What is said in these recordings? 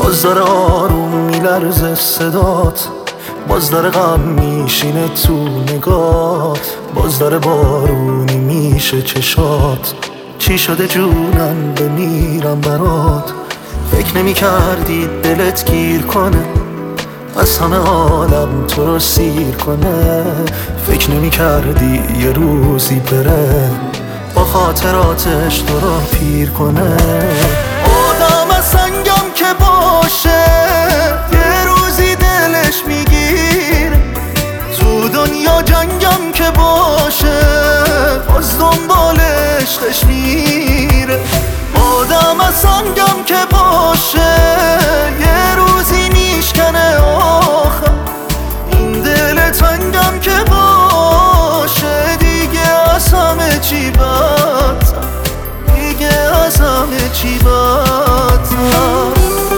باز داره آروم میلرزه صدات، باز داره غم میشینه تو نگات، باز داره بارونی میشه چشات. چی شده جونم بمیرم برات؟ فکر نمی کردی دلت گیر کنه، از همه عالم تو رو سیر کنه. فکر نمی کردی یه روزی بره، با خاطراتش تو رو پیر کنه. آدم از سنگم که باشه، یه روزی دلش میگیر. تو دنیا جنگم که باشه، باز دنبال عشقش میره. آدم از سنگم که باشه، یه روزی میشکنه آخر. این دل تنگم که باشه، دیگه از همه چی بدتر، دیگه از همه چی بدتر.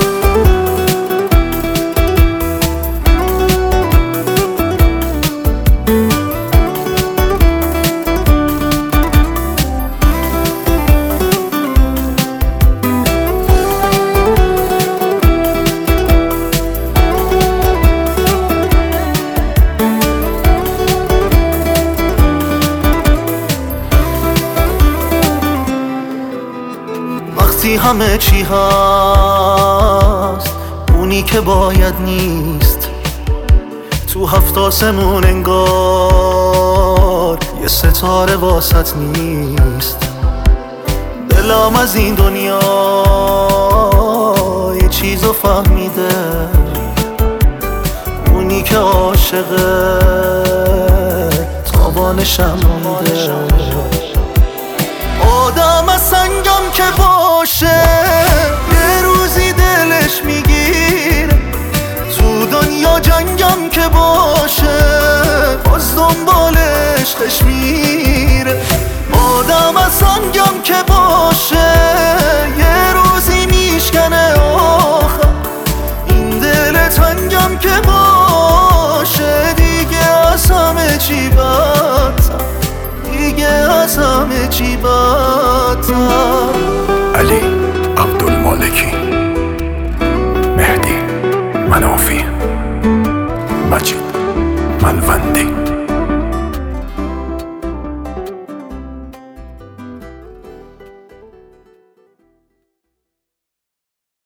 وقتی همه چی هست، اونی که باید نیست. تو هفت آسمون انگار یه ستاره واسط نیست. دلم از این دنیا یه چیزو فهمیده، اونی که عاشقه تابانشم مونده. آدم از سنگم که باشه، یه روزی دلش میگیره. تو دنیا جنگم که باشه، باز دنبال عشقش میره. آدم از سنگم که باشه، یه روزی میشکنه آخر. این دل تنگم که باشه، دیگه از همه چی بدتر، دیگه از همه چی بدتر. علی عبدالمالکی، مهدی منافی.